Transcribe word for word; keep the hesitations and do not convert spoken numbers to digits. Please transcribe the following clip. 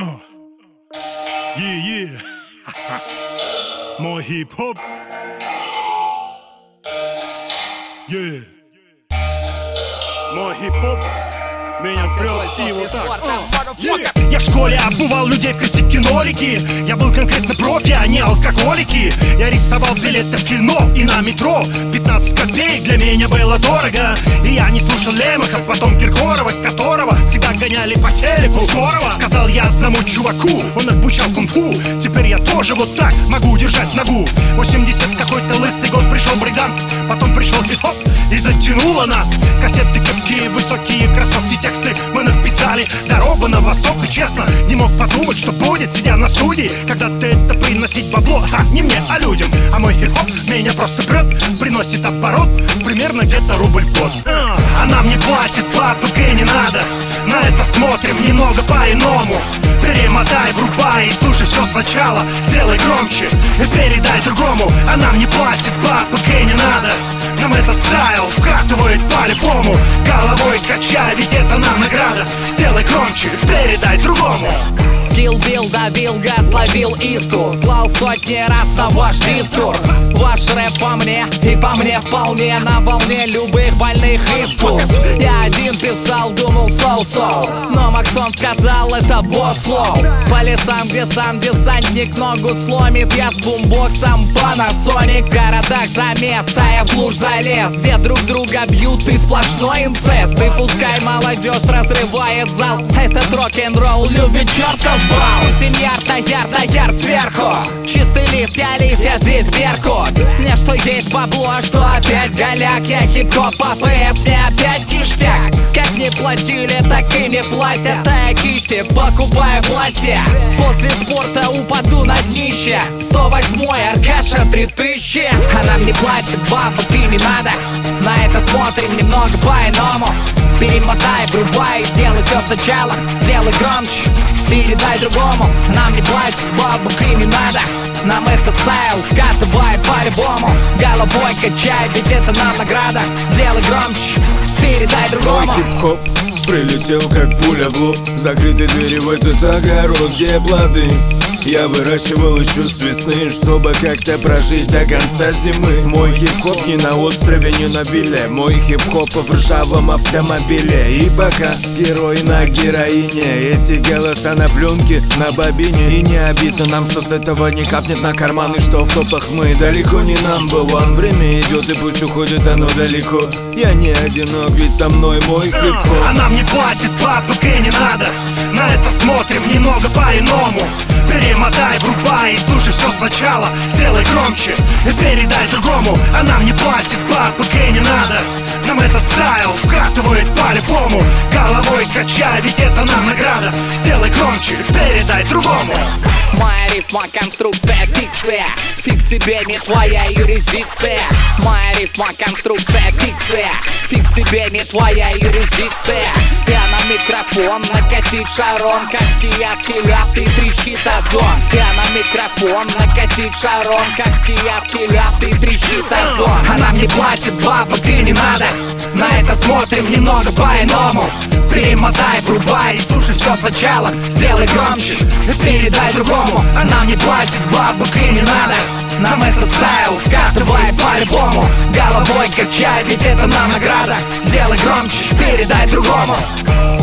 Yeah, yeah. Мой хип-хоп. Yeah. Мой хип-хоп меня прет и вот так. Yeah. Я в школе обувал людей в красивки нолики. Я был конкретно профи, а не алкоголики. Я рисовал билеты в кино и на метро. пятнадцать копеек для меня было дорого. И я не слушал Лемаха, потом Киркорова, которого всегда гоняли по телеку. Здорово, сказал я одному чуваку, он обучал кунг-фу. Теперь я тоже вот так могу держать ногу. восемьдесят какой-то лысый год пришел брейкданс. Потом пришел хип-хоп и затянуло нас. Кассеты крепкие, высокие кроссовки, тексты мы написали. Дорогу на восток, и честно не мог подумать, что будет, сидя на студии, когда-то это приносить бабло. А не мне, а людям. А мой хип-хоп меня просто прет, приносит оборот примерно где-то рубль в год. а, Она мне платит, бабок и не надо. На это смотрим немного по-иному. Перемотай, врубай и слушай все сначала. Сделай громче и передай другому. Она мне платит, бабок и не надо. Нам этот стайл вкатывает по-любому. Головой качай, ведь это нам награда. Сделай громче, передай другому. Kill Bill, давил газ, ловил искус. Клал сотни раз на ваш дискурс. Ваш рэп по мне и по мне вполне на волне любых больных искусств. Я один писал, думал соу-соу, но Максон сказал, это босс-флоу. По лесам, где сам десантник ногу сломит, я с бумбоксом Panasonic. В городах замес, а я в луж залез, где друг друга бьют и сплошной инцест. И пускай молодежь разрывает зал, этот рок-н-ролл любит чертов бал. Пустим ярд, а ярд, а ярд сверху. Чистый лист, я лис, я здесь беркут. Мне что есть бабло, что опять голяк. Я хип-хоп, АПС, мне опять ништяк. Как не платили, так и не платят. А я киси покупаю платье. После спорта упаду на днище. сто восьмой Аркаша три тысячи. Она мне платит, бабок и не надо. На это смотрим немного по-иному. Перемотай, врубай, делай все сначала. Делай громче, передай другому. Нам не платит, бабок и не надо. Нам этот стайл вкатывает по-любому. Головой качай, ведь это нам награда. Делай громче, передай другому. Мой хип-хоп прилетел как пуля в лоб. Закрыты двери в этот огород, где плоды я выращивал еще с весны, чтобы как-то прожить до конца зимы. Мой хип-хоп не на острове, не на вилле. Мой хип-хоп в ржавом автомобиле. И пока герой на героине, эти голоса на пленке, на бобине. И не обидно нам, что с этого не капнет на карманы, что в топах мы далеко не number one. Время идет и пусть уходит оно далеко. Я не одинок, ведь со мной мой хип-хоп. Она мне платит, бабок и не надо. На это смотрим немного по-иному. Перемотай, врубай и слушай все сначала. Сделай громче и передай другому. Она мне платит, бабок и не надо. Нам этот стайл вкатывает по-любому. Головой качай, ведь это нам награда. Сделай громче, передай другому. Моя рифма, конструкция, фикция. Фиг тебе не твоя юрисдикция. Моя рифма, конструкция, фикция. Фиг тебе не твоя юрисдикция. Я на микрофон накатить шарон, как с киевский ляп и трещит озон. Я на микрофон накатить шарон, как с киевский ляп и трещит озон. Она мне платит, бабок и не надо. На это смотрим немного по-иному. Перемотай, врубай и слушай все сначала. Сделай громче и передай другому. Она мне платит, бабок и не надо. Нам этот стайл вкатывает по-любому. Головой качай, ведь это нам награда. Сделай громче, передай другому.